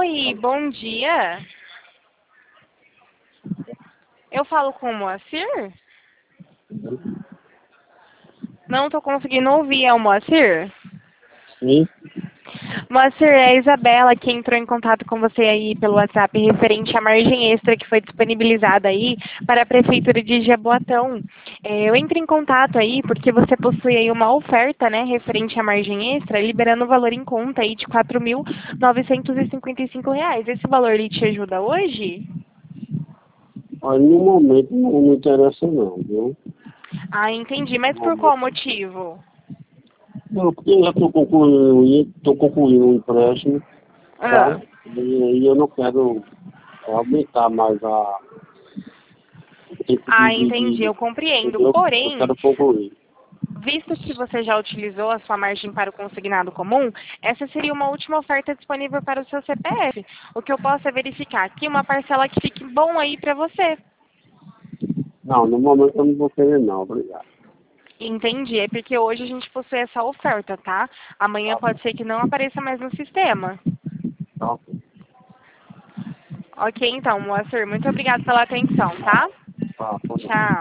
Oi, bom dia. Eu falo com o Moacir? Não estou conseguindo ouvir, é o Moacir? Sim. Moacir, é a Isabela que entrou em contato com você aí pelo WhatsApp referente à margem extra que foi disponibilizada aí para a Prefeitura de Jaboatão. Eu entro em contato aí porque você possui aí uma oferta, né, referente à margem extra, liberando o valor em conta aí de R$ 4.955. Esse valor ele te ajuda hoje? Olha, no momento não me interessa não, viu? Ah, entendi. Mas No por qual momento. motivo? Não, porque eu já estou concluindo um empréstimo, Ah, tá? E aí eu não quero aumentar mais o tempo entendi. Eu compreendo. entendeu? Eu Porém, quero concluir. visto que você já utilizou a sua margem para o consignado comum, essa seria uma última oferta disponível para o seu CPF. O que eu posso é verificar aqui uma parcela que fique bom aí para você. Não, no momento eu não vou querer não, obrigado. Entendi. É porque hoje a gente possui essa oferta, tá? Amanhã Tá, pode ser que não apareça mais no sistema. tá, Ok, então, Moacir, muito obrigada pela atenção, tá? tá, tá. Tchau.